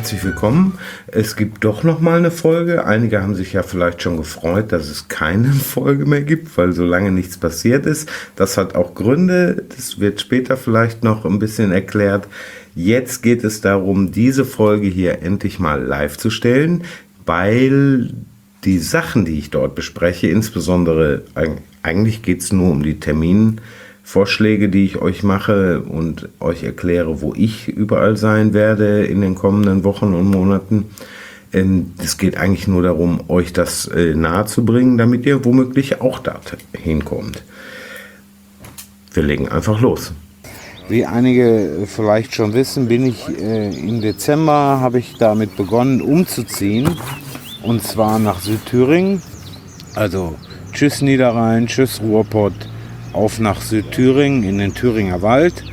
herzlich willkommen. Es gibt doch noch mal eine Folge. Einige haben sich ja vielleicht schon gefreut, dass es keine Folge mehr gibt, weil so lange nichts passiert ist. Das hat auch Gründe. Das wird später vielleicht noch ein bisschen erklärt. Jetzt geht es darum, diese Folge hier endlich mal live zu stellen, weil die Sachen, die ich dort bespreche, insbesondere eigentlich geht es nur um die Terminvorschläge, die ich euch mache und euch erkläre, wo ich überall sein werde in den kommenden Wochen und Monaten. Es geht eigentlich nur darum, euch das nahe zu bringen, damit ihr womöglich auch da hinkommt. Wir legen einfach los. Wie einige vielleicht schon wissen, bin ich im Dezember, habe ich damit begonnen umzuziehen, und zwar nach Südthüringen. Also tschüss Niederrhein, tschüss Ruhrpott, auf nach Südthüringen in den Thüringer Wald.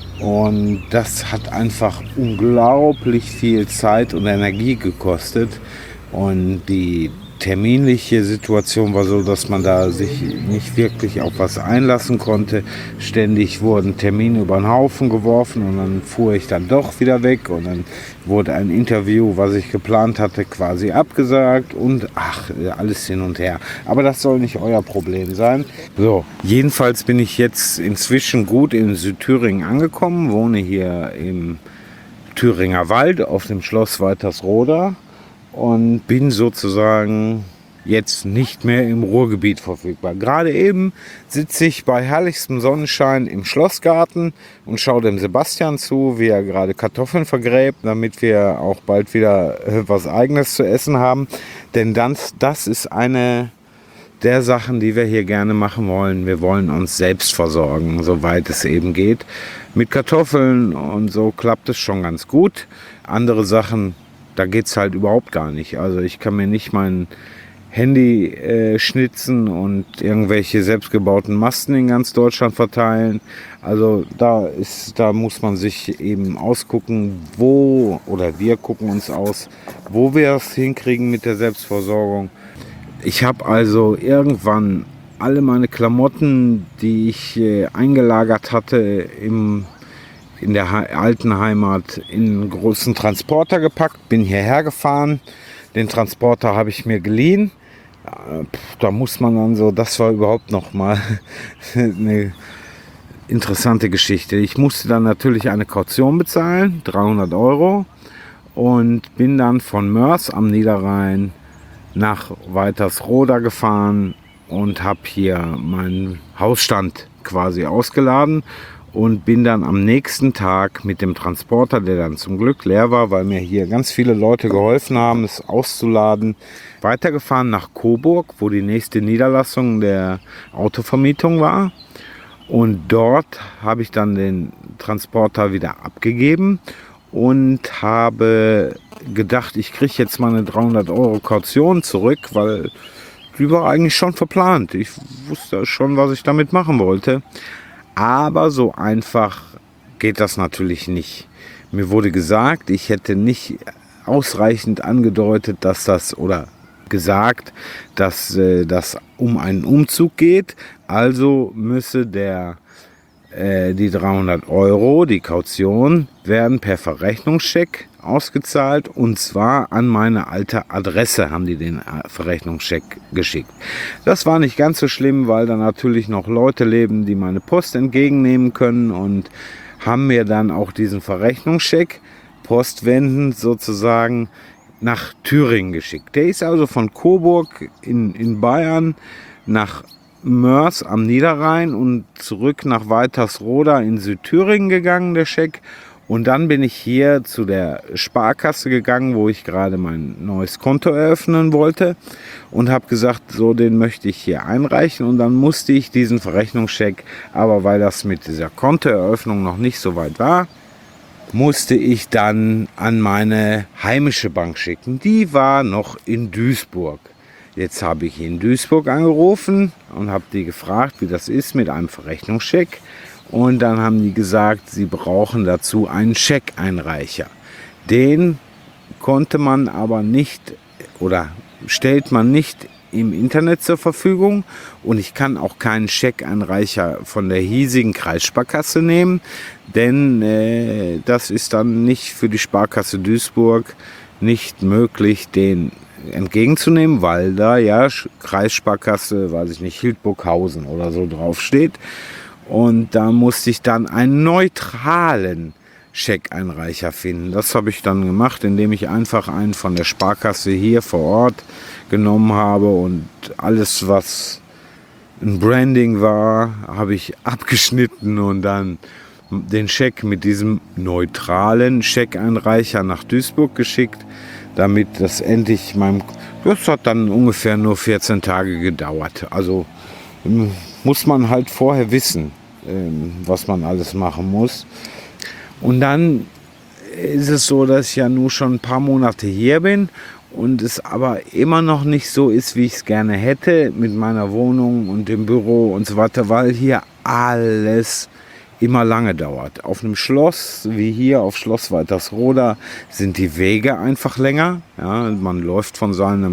Und das hat einfach unglaublich viel Zeit und Energie gekostet. Und die terminliche Situation war so, dass man da sich nicht wirklich auf was einlassen konnte. Ständig wurden Termine über den Haufen geworfen und dann fuhr ich dann doch wieder weg und dann wurde ein Interview, was ich geplant hatte, quasi abgesagt und alles hin und her. Aber das soll nicht euer Problem sein. So, jedenfalls bin ich jetzt inzwischen gut in Südthüringen angekommen, wohne hier im Thüringer Wald auf dem Schloss Waltersroda und bin sozusagen jetzt nicht mehr im Ruhrgebiet verfügbar. Gerade eben sitze ich bei herrlichstem Sonnenschein im Schlossgarten und schaue dem Sebastian zu, wie er gerade Kartoffeln vergräbt, damit wir auch bald wieder was Eigenes zu essen haben. Denn das ist eine der Sachen, die wir hier gerne machen wollen. Wir wollen uns selbst versorgen, soweit es eben geht. Mit Kartoffeln und so klappt es schon ganz gut. Andere Sachen, da geht es halt überhaupt gar nicht. Also ich kann mir nicht mein Handy schnitzen und irgendwelche selbstgebauten Masten in ganz Deutschland verteilen. Also da muss man sich eben ausgucken, wir gucken uns aus, wo wir es hinkriegen mit der Selbstversorgung. Ich habe also irgendwann alle meine Klamotten, die ich eingelagert hatte in der alten Heimat, in einen großen Transporter gepackt, bin hierher gefahren. Den Transporter habe ich mir geliehen. Da muss man dann so, das war überhaupt noch mal eine interessante Geschichte. Ich musste dann natürlich eine Kaution bezahlen, 300 €, und bin dann von Moers am Niederrhein nach Waltersroda gefahren und habe hier meinen Hausstand quasi ausgeladen und bin dann am nächsten Tag mit dem Transporter, der dann zum Glück leer war, weil mir hier ganz viele Leute geholfen haben, es auszuladen, weitergefahren nach Coburg, wo die nächste Niederlassung der Autovermietung war. Und dort habe ich dann den Transporter wieder abgegeben und habe gedacht, ich kriege jetzt mal eine 300 € Kaution zurück, weil die war eigentlich schon verplant. Ich wusste schon, was ich damit machen wollte. Aber so einfach geht das natürlich nicht. Mir wurde gesagt, ich hätte nicht ausreichend angedeutet, dass das um einen Umzug geht. Also müsse die 300 €, die Kaution, werden per Verrechnungscheck ausgezahlt, und zwar an meine alte Adresse haben die den Verrechnungscheck geschickt. Das war nicht ganz so schlimm, weil da natürlich noch Leute leben, die meine Post entgegennehmen können, und haben mir dann auch diesen Verrechnungscheck postwendend sozusagen nach Thüringen geschickt. Der ist also von Coburg in Bayern nach Moers am Niederrhein und zurück nach Waltersroda in Südthüringen gegangen, der Scheck. Und dann bin ich hier zu der Sparkasse gegangen, wo ich gerade mein neues Konto eröffnen wollte, und habe gesagt, so, den möchte ich hier einreichen. Und dann musste ich diesen Verrechnungscheck, aber weil das mit dieser Kontoeröffnung noch nicht so weit war, musste ich dann an meine heimische Bank schicken. Die war noch in Duisburg. Jetzt habe ich in Duisburg angerufen und habe die gefragt, wie das ist mit einem Verrechnungscheck. Und dann haben die gesagt, sie brauchen dazu einen Scheckeinreicher. Den konnte man aber nicht oder stellt man nicht im Internet zur Verfügung und ich kann auch keinen Scheckeinreicher von der hiesigen Kreissparkasse nehmen, denn das ist dann nicht für die Sparkasse Duisburg nicht möglich, den entgegenzunehmen, weil da ja Kreissparkasse, weiß ich nicht, Hildburghausen oder so draufsteht. Und da musste ich dann einen neutralen Scheckeinreicher finden. Das habe ich dann gemacht, indem ich einfach einen von der Sparkasse hier vor Ort genommen habe und alles, was ein Branding war, habe ich abgeschnitten und dann den Scheck mit diesem neutralen Scheckeinreicher nach Duisburg geschickt, damit das endlich das hat dann ungefähr nur 14 Tage gedauert. Also muss man halt vorher wissen, was man alles machen muss. Und dann ist es so, dass ich ja nun schon ein paar Monate hier bin und es aber immer noch nicht so ist, wie ich es gerne hätte mit meiner Wohnung und dem Büro und so weiter, weil hier alles immer lange dauert. Auf einem Schloss, wie hier auf Schloss Waltersroda, sind die Wege einfach länger. Ja, man läuft von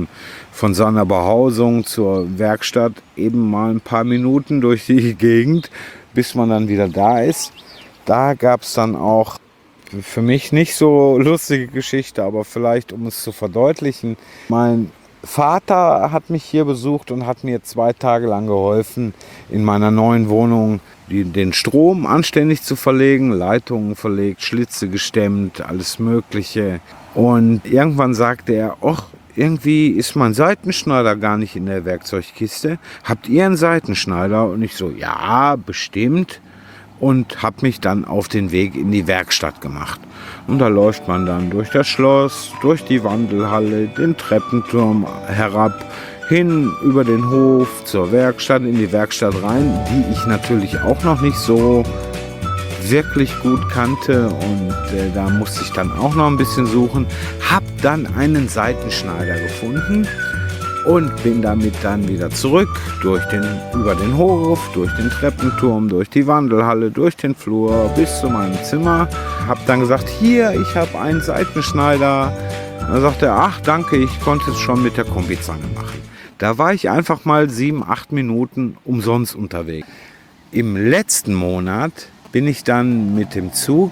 seiner Behausung zur Werkstatt eben mal ein paar Minuten durch die Gegend, bis man dann wieder da ist. Da gab es dann auch für mich nicht so lustige Geschichte, aber vielleicht, um es zu verdeutlichen, mein Vater hat mich hier besucht und hat mir 2 Tage lang geholfen, in meiner neuen Wohnung den Strom anständig zu verlegen, Leitungen verlegt, Schlitze gestemmt, alles Mögliche. Und irgendwann sagte er, ach, irgendwie ist mein Seitenschneider gar nicht in der Werkzeugkiste. Habt ihr einen Seitenschneider? Und ich so, ja, bestimmt. Und habe mich dann auf den Weg in die Werkstatt gemacht. Und da läuft man dann durch das Schloss, durch die Wandelhalle, den Treppenturm herab, hin über den Hof zur Werkstatt, in die Werkstatt rein, die ich natürlich auch noch nicht so wirklich gut kannte. Und da musste ich dann auch noch ein bisschen suchen. Habe dann einen Seitenschneider gefunden. Und bin damit dann wieder zurück, über den Hof, durch den Treppenturm, durch die Wandelhalle, durch den Flur bis zu meinem Zimmer. Hab dann gesagt, hier, ich habe einen Seitenschneider. Dann sagte er, ach danke, ich konnte es schon mit der Kombizange machen. Da war ich einfach mal 7-8 Minuten umsonst unterwegs. Im letzten Monat bin ich dann mit dem Zug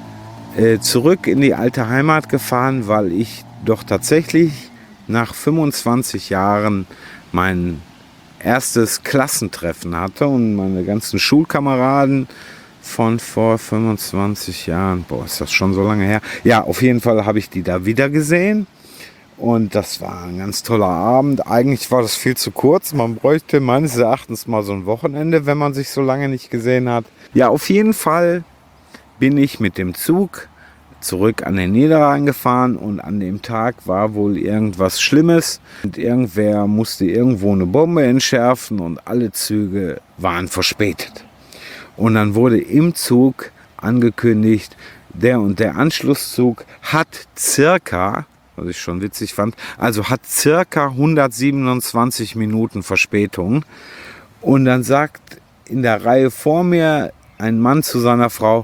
zurück in die alte Heimat gefahren, weil ich doch tatsächlich nach 25 Jahren mein erstes Klassentreffen hatte und meine ganzen Schulkameraden von vor 25 Jahren, ist das schon so lange her? Ja, auf jeden Fall habe ich die da wieder gesehen und das war ein ganz toller Abend. Eigentlich war das viel zu kurz, man bräuchte meines Erachtens mal so ein Wochenende, wenn man sich so lange nicht gesehen hat. Ja, auf jeden Fall bin ich mit dem Zug zurück an den Niederrhein gefahren und an dem Tag war wohl irgendwas Schlimmes und irgendwer musste irgendwo eine Bombe entschärfen und alle Züge waren verspätet. Und dann wurde im Zug angekündigt, der und der Anschlusszug hat circa, was ich schon witzig fand, hat circa 127 Minuten Verspätung. Und dann sagt in der Reihe vor mir ein Mann zu seiner Frau,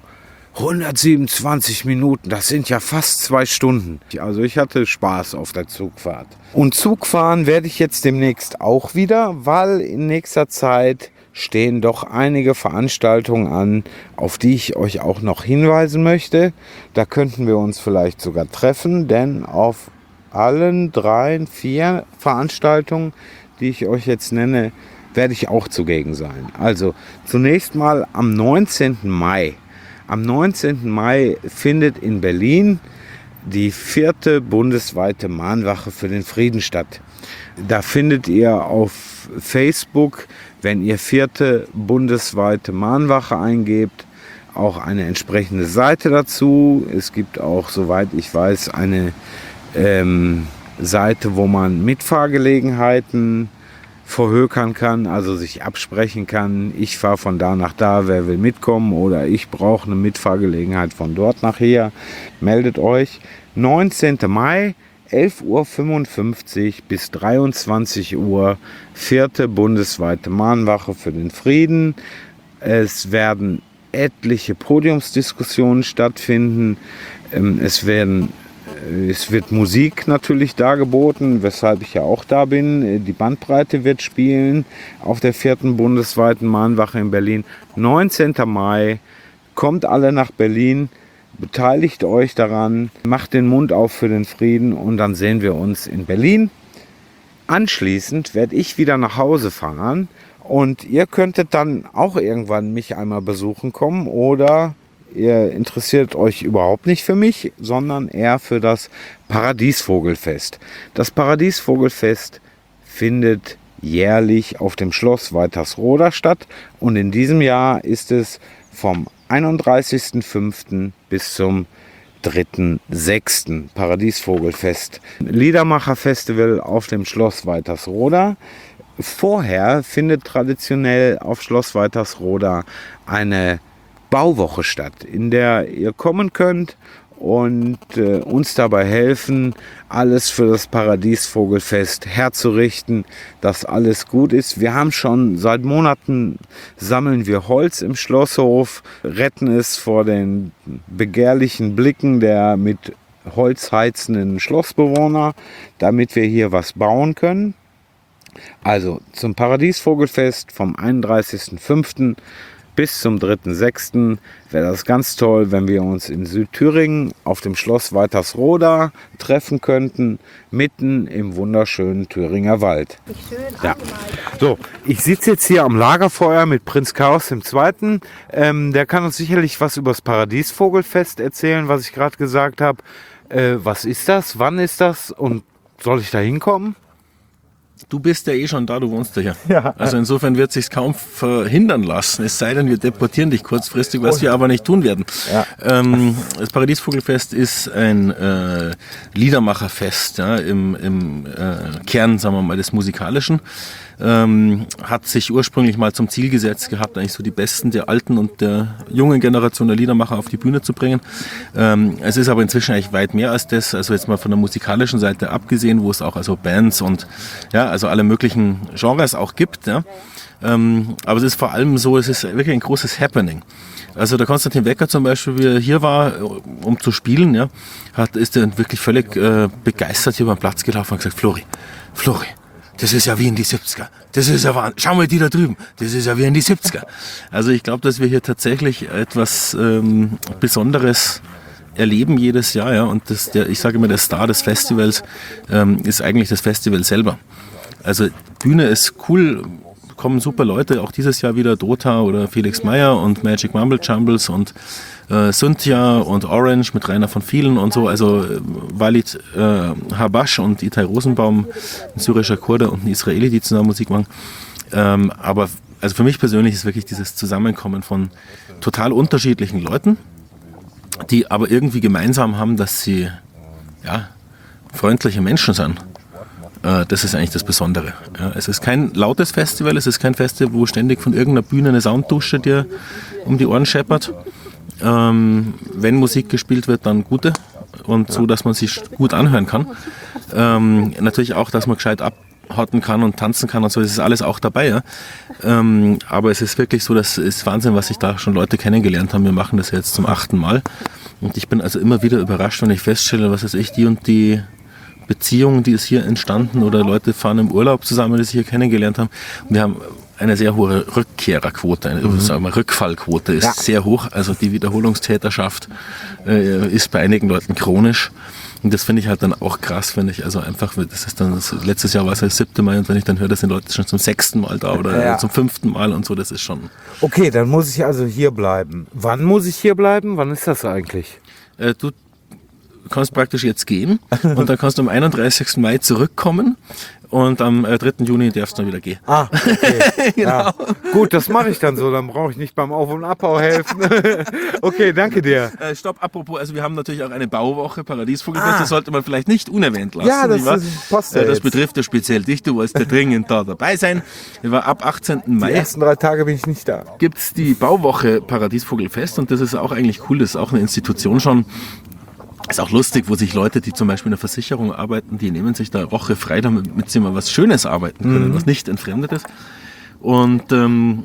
127 Minuten, das sind ja fast 2 Stunden. Also ich hatte Spaß auf der Zugfahrt. Und Zugfahren werde ich jetzt demnächst auch wieder, weil in nächster Zeit stehen doch einige Veranstaltungen an, auf die ich euch auch noch hinweisen möchte. Da könnten wir uns vielleicht sogar treffen, denn auf allen 3, 4 Veranstaltungen, die ich euch jetzt nenne, werde ich auch zugegen sein. Also zunächst mal am 19. Mai. Am 19. Mai findet in Berlin die 4. bundesweite Mahnwache für den Frieden statt. Da findet ihr auf Facebook, wenn ihr 4. bundesweite Mahnwache eingebt, auch eine entsprechende Seite dazu. Es gibt auch, soweit ich weiß, eine Seite, wo man Mitfahrgelegenheiten verhökern kann, also sich absprechen kann, ich fahre von da nach da, wer will mitkommen oder ich brauche eine Mitfahrgelegenheit von dort nach hier, meldet euch. 19. Mai, 11:55 Uhr bis 23 Uhr, 4. bundesweite Mahnwache für den Frieden. Es werden etliche Podiumsdiskussionen stattfinden, es werden Es wird Musik natürlich dargeboten, weshalb ich ja auch da bin. Die Bandbreite wird spielen auf der 4. bundesweiten Mahnwache in Berlin. 19. Mai, kommt alle nach Berlin, beteiligt euch daran, macht den Mund auf für den Frieden und dann sehen wir uns in Berlin. Anschließend werde ich wieder nach Hause fahren und ihr könntet dann auch irgendwann mich einmal besuchen kommen oder ihr interessiert euch überhaupt nicht für mich, sondern eher für das Paradiesvogelfest. Das Paradiesvogelfest findet jährlich auf dem Schloss Weitersroda statt und in diesem Jahr ist es vom 31.05. bis zum 3.06. Paradiesvogelfest. Liedermacherfestival auf dem Schloss Weitersroda. Vorher findet traditionell auf Schloss Weitersroda eine Bauwoche statt, in der ihr kommen könnt und uns dabei helfen, alles für das Paradiesvogelfest herzurichten, dass alles gut ist. Wir haben schon seit Monaten, sammeln wir Holz im Schlosshof, retten es vor den begehrlichen Blicken der mit Holz heizenden Schlossbewohner, damit wir hier was bauen können. Also zum Paradiesvogelfest vom 31.05. bis zum 3.06. wäre das ganz toll, wenn wir uns in Südthüringen auf dem Schloss Weitersroda treffen könnten, mitten im wunderschönen Thüringer Wald. Ja. So, ich sitze jetzt hier am Lagerfeuer mit Prinz Chaos II. Der kann uns sicherlich was über das Paradiesvogelfest erzählen, was ich gerade gesagt habe. Was ist das? Wann ist das? Und soll ich da hinkommen? Du bist ja eh schon da, du wohnst ja hier. Ja. Also insofern wird es sich kaum verhindern lassen, es sei denn, wir deportieren dich kurzfristig, was wir aber nicht tun werden. Ja. Das Paradiesvogelfest ist ein Liedermacherfest, ja, im Kern, sagen wir mal, des Musikalischen. Hat sich ursprünglich mal zum Ziel gesetzt gehabt, eigentlich so die Besten der alten und der jungen Generation der Liedermacher auf die Bühne zu bringen. Es ist aber inzwischen eigentlich weit mehr als das, also jetzt mal von der musikalischen Seite abgesehen, wo es auch also Bands und ja, also alle möglichen Genres auch gibt. Ja. Aber es ist vor allem so, es ist wirklich ein großes Happening. Also der Konstantin Wecker zum Beispiel, wie er hier war, um zu spielen, ja, ist er wirklich völlig begeistert hier beim Platz gelaufen und gesagt, Flori, das ist ja wie in die 70er. Das ist ja Wahnsinn. Schau mal die da drüben. Das ist ja wie in die 70er. Also ich glaube, dass wir hier tatsächlich etwas Besonderes erleben jedes Jahr. Ja? Und ich sage immer, der Star des Festivals ist eigentlich das Festival selber. Also Bühne ist cool, kommen super Leute. Auch dieses Jahr wieder Dota oder Felix Meyer und Magic Mumble Jumbles und Cynthia und Orange mit Rainer von Vielen und so, also Walid Habash und Itai Rosenbaum, ein syrischer Kurde und ein Israeli, die zusammen Musik machen. Aber also für mich persönlich ist wirklich dieses Zusammenkommen von total unterschiedlichen Leuten, die aber irgendwie gemeinsam haben, dass sie ja, freundliche Menschen sind. Das ist eigentlich das Besondere. Ja, es ist kein lautes Festival, es ist kein Festival, wo ständig von irgendeiner Bühne eine Sounddusche dir um die Ohren scheppert. Wenn Musik gespielt wird, dann gute und so, dass man sich gut anhören kann. Natürlich auch, dass man gescheit abhauten kann und tanzen kann und so, das ist alles auch dabei. Ja? Aber es ist wirklich so, das ist Wahnsinn, was sich da schon Leute kennengelernt haben. Wir machen das jetzt zum 8. Mal und ich bin also immer wieder überrascht, wenn ich feststelle, was weiß ich, die und die Beziehungen, die ist hier entstanden oder Leute fahren im Urlaub zusammen, die sich hier kennengelernt haben. Und wir haben eine sehr hohe Rückkehrerquote, sagen wir, Rückfallquote ist sehr hoch. Also die Wiederholungstäterschaft ist bei einigen Leuten chronisch. Und das finde ich halt dann auch krass, wenn ich also einfach, das ist dann, letztes Jahr war es das 7. Mal und wenn ich dann höre, das sind Leute schon zum 6. Mal da oder zum 5. Mal und so, das ist schon... Okay, dann muss ich also hier bleiben. Wann muss ich hier bleiben? Wann ist das eigentlich? Du kannst praktisch jetzt gehen und dann kannst du am 31. Mai zurückkommen und am 3. Juni darfst du dann wieder gehen. Ah, okay. Genau. Ja. Gut, das mache ich dann so, dann brauche ich nicht beim Auf- und Abbau helfen. Okay, danke dir. Stopp, apropos, also wir haben natürlich auch eine Bauwoche, Paradiesvogelfest, das sollte man vielleicht nicht unerwähnt lassen. Ja, das passt ja das betrifft ja speziell dich, du wolltest ja dringend da dabei sein. Wir waren ab 18. Mai. Die ersten 3 Tage bin ich nicht da. Gibt es die Bauwoche Paradiesvogelfest und das ist auch eigentlich cool, das ist auch eine Institution schon. Ist auch lustig, wo sich Leute, die zum Beispiel in der Versicherung arbeiten, die nehmen sich da eine Woche frei, damit sie mal was Schönes arbeiten können, was nicht entfremdet ist. Und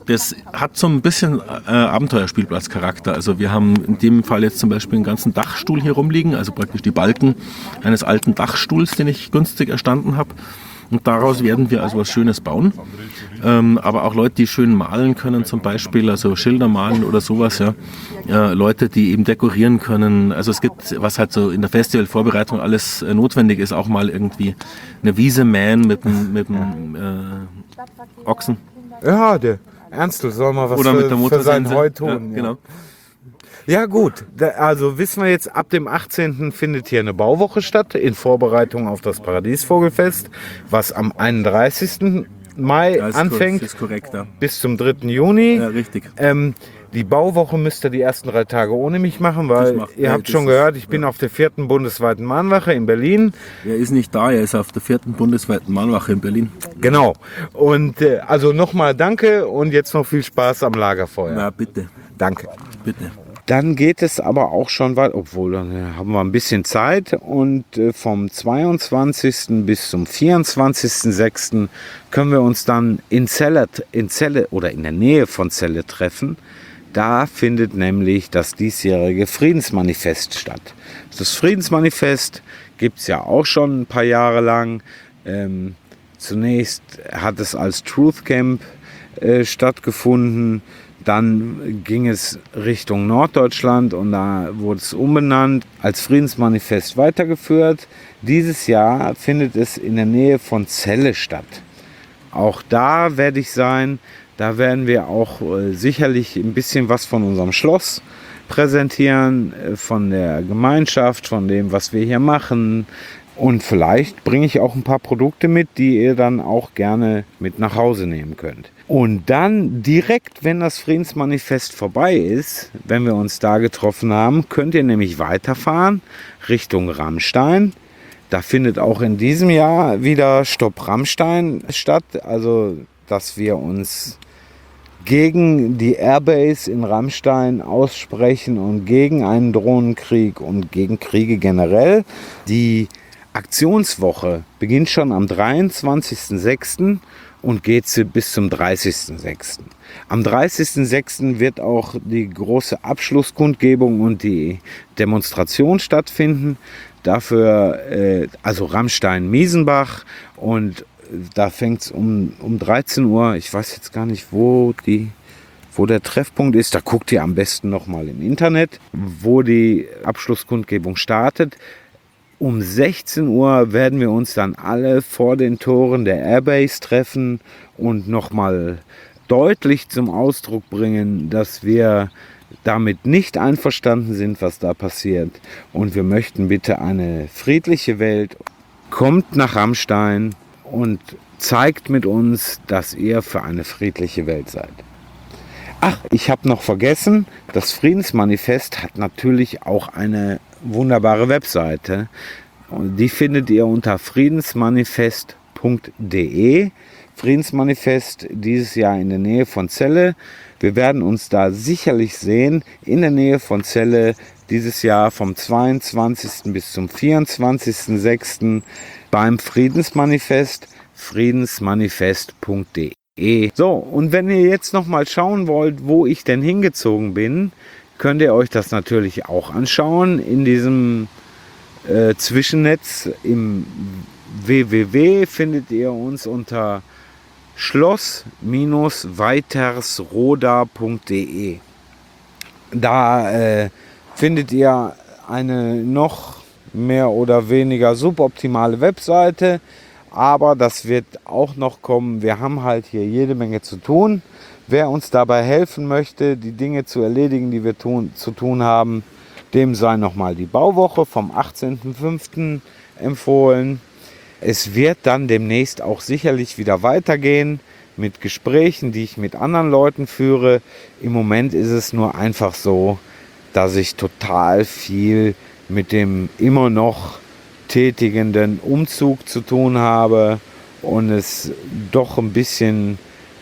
Das hat so ein bisschen Abenteuerspielplatzcharakter. Also wir haben in dem Fall jetzt zum Beispiel einen ganzen Dachstuhl hier rumliegen, also praktisch die Balken eines alten Dachstuhls, den ich günstig erstanden habe. Und daraus werden wir also was Schönes bauen. Aber auch Leute, die schön malen können zum Beispiel, also Schilder malen oder sowas. Ja. Leute, die eben dekorieren können. Also es gibt, was halt so in der Festivalvorbereitung alles notwendig ist, auch mal irgendwie eine Wiese mähen mit einem Ochsen. Ja, der Ernstl soll mal was Oder mit der für sein Motorsense. Heu tun. Ja, genau. Ja gut, also wissen wir jetzt, ab dem 18. findet hier eine Bauwoche statt in Vorbereitung auf das Paradiesvogelfest, was am 31. Mai anfängt, ist korrekt, ja. bis zum 3. Juni. Ja, richtig. Die Bauwoche müsst ihr die ersten 3 Tage ohne mich machen, weil ihr habt schon gehört, ich bin auf der 4. bundesweiten Mahnwache in Berlin. Er ist nicht da, er ist auf der 4. bundesweiten Mahnwache in Berlin. Genau. Und also nochmal danke und jetzt noch viel Spaß am Lagerfeuer. Na, bitte, Danke. bitte. Dann geht es aber auch schon weiter, obwohl dann haben wir ein bisschen Zeit und vom 22. bis zum 24.06. können wir uns dann in Celle oder in der Nähe von Celle treffen. Da findet nämlich das diesjährige Friedensmanifest statt. Das Friedensmanifest gibt es ja auch schon ein paar Jahre lang. Zunächst hat es als Truth Camp stattgefunden. Dann ging es Richtung Norddeutschland und da wurde es umbenannt, als Friedensmanifest weitergeführt. Dieses Jahr findet es in der Nähe von Celle statt. Auch da werde ich sein. Da werden wir auch sicherlich ein bisschen was von unserem Schloss präsentieren, von der Gemeinschaft, von dem, was wir hier machen. Und vielleicht bringe ich auch ein paar Produkte mit, die ihr dann auch gerne mit nach Hause nehmen könnt. Und dann direkt, wenn das Friedensmanifest vorbei ist, wenn wir uns da getroffen haben, könnt ihr nämlich weiterfahren Richtung Rammstein. Da findet auch in diesem Jahr wieder Stopp Rammstein statt. Also, dass wir uns gegen die Airbase in Rammstein aussprechen und gegen einen Drohnenkrieg und gegen Kriege generell. Die Aktionswoche beginnt schon am 23.06. und geht bis zum 30.06. Am 30.06. wird auch die große Abschlusskundgebung und die Demonstration stattfinden. Dafür, also Rammstein-Miesenbach, und da fängt es um 13 Uhr, ich weiß jetzt gar nicht, wo der Treffpunkt ist, da guckt ihr am besten nochmal im Internet, wo die Abschlusskundgebung startet. Um 16 Uhr werden wir uns dann alle vor den Toren der Airbase treffen und nochmal deutlich zum Ausdruck bringen, dass wir damit nicht einverstanden sind, was da passiert. Und wir möchten bitte eine friedliche Welt. Kommt nach Rammstein und zeigt mit uns, dass ihr für eine friedliche Welt seid. Ach, ich habe noch vergessen, das Friedensmanifest hat natürlich auch eine wunderbare Webseite. Und die findet ihr unter friedensmanifest.de. Friedensmanifest dieses Jahr in der Nähe von Celle. Wir werden uns da sicherlich sehen, in der Nähe von Celle dieses Jahr vom 22. bis zum 24.06. beim Friedensmanifest, friedensmanifest.de. So, und wenn ihr jetzt noch mal schauen wollt, wo ich denn hingezogen bin, könnt ihr euch das natürlich auch anschauen in diesem Zwischennetz. Im www findet ihr uns unter schloss-weitersroda.de. Da findet ihr eine noch mehr oder weniger suboptimale Webseite, aber das wird auch noch kommen. Wir haben halt hier jede Menge zu tun. Wer uns dabei helfen möchte, die Dinge zu erledigen, die wir zu tun haben, dem sei nochmal die Bauwoche vom 18.05. empfohlen. Es wird dann demnächst auch sicherlich wieder weitergehen mit Gesprächen, die ich mit anderen Leuten führe. Im Moment ist es nur einfach so, dass ich total viel mit dem immer noch tätigenden Umzug zu tun habe und es doch ein bisschen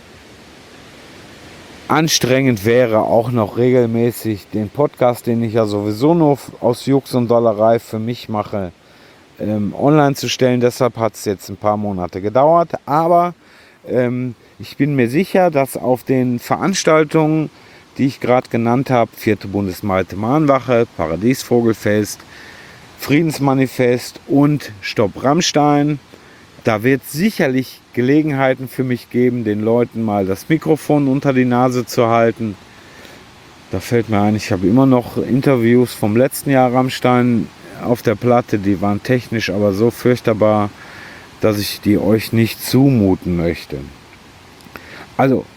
anstrengend wäre, auch noch regelmäßig den Podcast, den ich ja sowieso nur aus Jux und Dollerei für mich mache, online zu stellen. Deshalb hat es jetzt ein paar Monate gedauert, aber Ich bin mir sicher, dass auf den Veranstaltungen, die ich gerade genannt habe, 4. Bundesweite Mahnwache, Paradiesvogelfest, Friedensmanifest und Stopp Rammstein, da wird sicherlich Gelegenheiten für mich geben, den Leuten mal das Mikrofon unter die Nase zu halten. Da fällt mir ein, ich habe immer noch Interviews vom letzten Jahr Rammstein auf der Platte, die waren technisch aber so furchtbar, dass ich die euch nicht zumuten möchte. Also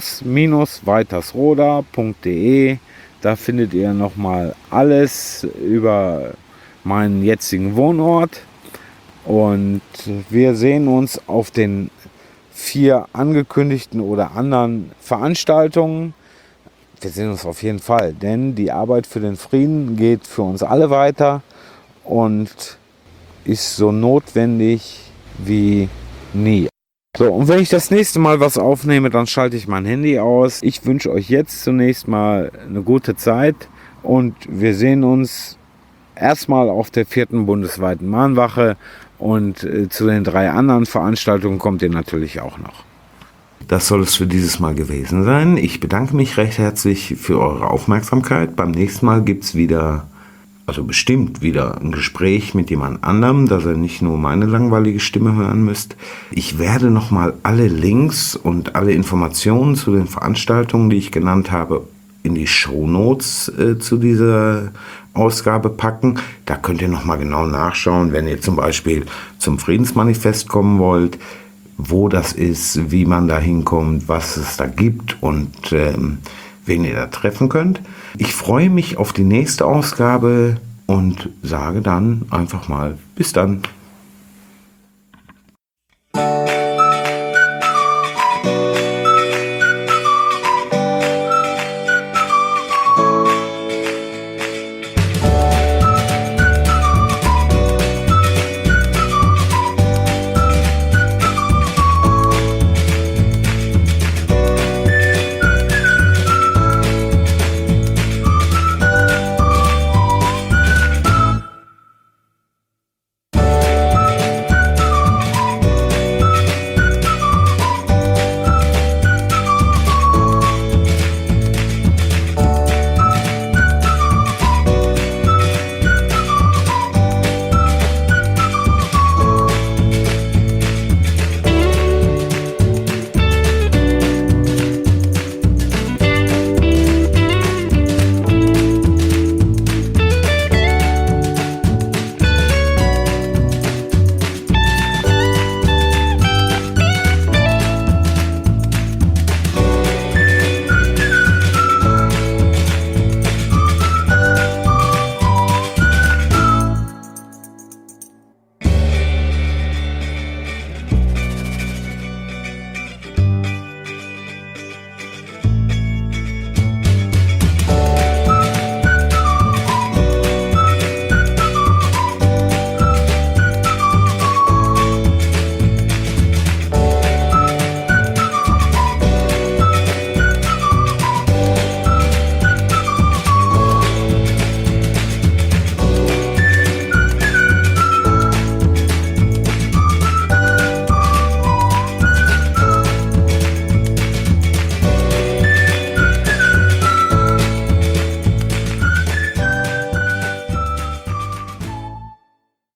schloss-weitersroda.de, da findet ihr nochmal alles über meinen jetzigen Wohnort. Und wir sehen uns auf den 4 angekündigten oder anderen Veranstaltungen. Wir sehen uns auf jeden Fall, denn die Arbeit für den Frieden geht für uns alle weiter und ist so notwendig wie nie. So, und wenn ich das nächste Mal was aufnehme, dann schalte ich mein Handy aus. Ich wünsche euch jetzt zunächst mal eine gute Zeit und wir sehen uns erstmal auf der 4. bundesweiten Mahnwache und zu den 3 anderen Veranstaltungen kommt ihr natürlich auch noch. Das soll es für dieses Mal gewesen sein. Ich bedanke mich recht herzlich für eure Aufmerksamkeit. Beim nächsten Mal gibt es bestimmt wieder ein Gespräch mit jemand anderem, dass ihr nicht nur meine langweilige Stimme hören müsst. Ich werde nochmal alle Links und alle Informationen zu den Veranstaltungen, die ich genannt habe, in die Shownotes zu dieser Ausgabe packen. Da könnt ihr nochmal genau nachschauen, wenn ihr zum Beispiel zum Friedensmanifest kommen wollt, wo das ist, wie man da hinkommt, was es da gibt und wen ihr da treffen könnt. Ich freue mich auf die nächste Ausgabe und sage dann einfach mal bis dann.